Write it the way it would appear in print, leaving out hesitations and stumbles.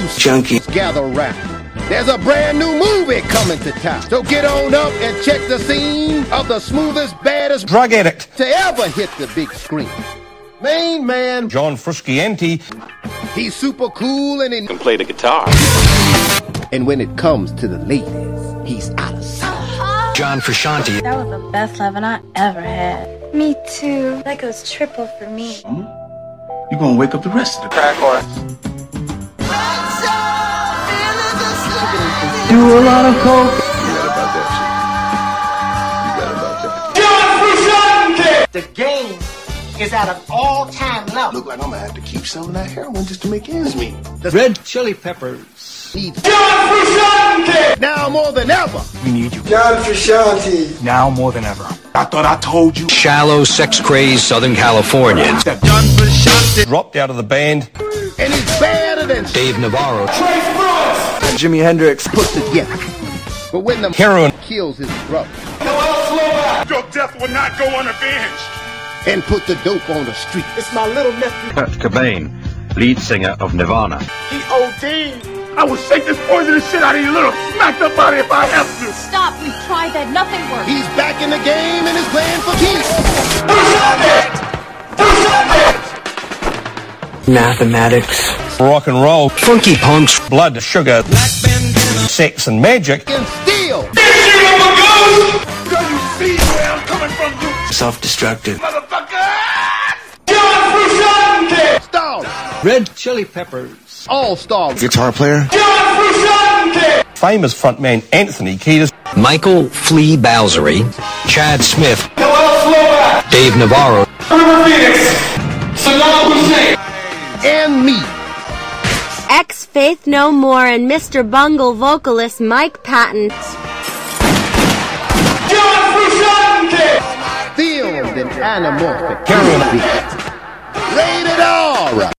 you junkies gather round. There's a brand new movie coming to town. So get on up and check the scene of the smoothest, baddest drug addict to ever hit the big screen. Main man, John Frusciante. He's super cool and he can play the guitar. And when it comes to the ladies, he's out of sight. John Frusciante. That was the best loving I ever had. Me too. That goes triple for me. You're gonna wake up the rest of the crack horse. Do a lot of coke. You right about that shit. You right about that. John Frusciante! The game is at an all-time level. Look like I'm gonna have to keep selling that heroin just to make ends meet. The Red Chili Peppers. John Frusciante! Now more than ever. We need you. John Frusciante. Now more than ever. I thought I told you. Shallow, sex-crazed Southern Californians. John Frusciante Dropped out of the band. and he's badder than Dave Navarro. Jimi Hendrix. put together. But when the Heroin kills his brother Your death will not go unavenged. and put the dope on the street. It's my little nephew. Kurt Cobain, lead singer of Nirvana. He OD'd. I will shake this poisonous shit out of your little smacked up body if I have to. Stop, we've tried that, nothing works. He's back in the game and is playing for keeps. Mathematics. rock and roll, Funky punks. blood, sugar, sex and magic. And still, Do you see where I'm coming from, you Self-destructive. motherfucker? John Frusciante! star, Red Chili Peppers. all-star, Guitar player? John Frusciante! Famous frontman Anthony Kiedis. Michael Flea Bowsery. Chad Smith. Noel Slovak! Dave Navarro. River Phoenix! Saddam Hussein! and me. Ex-Faith No More and Mr. Bungle vocalist Mike Patton. John Frusciante! Filmed in anamorphic. Heroin. Rated R.